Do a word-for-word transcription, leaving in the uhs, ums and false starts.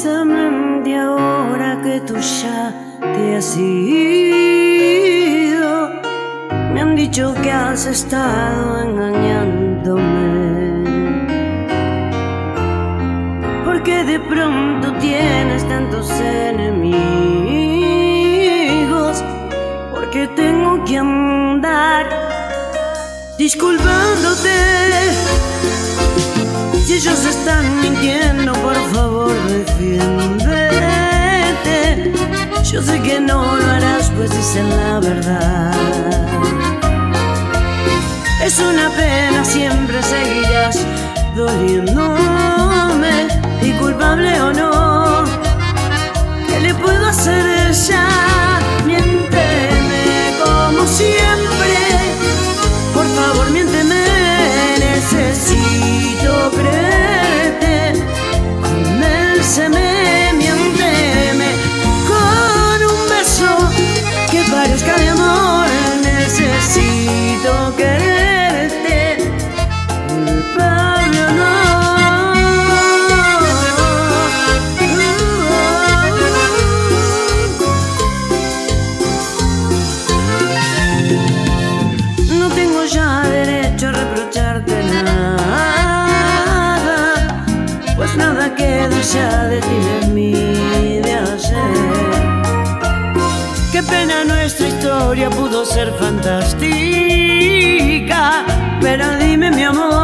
Justamente ahora que tú ya te has ido, me han dicho que has estado engañándome, porque de pronto tienes tantos enemigos, porque tengo que andar disculpándote. Si ellos están mintiendo, por favor defiéndete. Yo sé que no lo harás, pues dicen la verdad. Es una pena, siempre seguirás doliéndome, y culpable o no, ¿qué le puedo hacer ya? Miénteme como siempre, por favor miénteme, necesito creerte. Convénceme, miénteme con un beso que parezca de amor. Necesito quererte, culpable o no. No tengo ya derecho a reprocharte nada, pues nada queda ya de ti, de mí, de ayer. Qué pena, nuestra historia pudo ser fantástica, pero dime mi amor,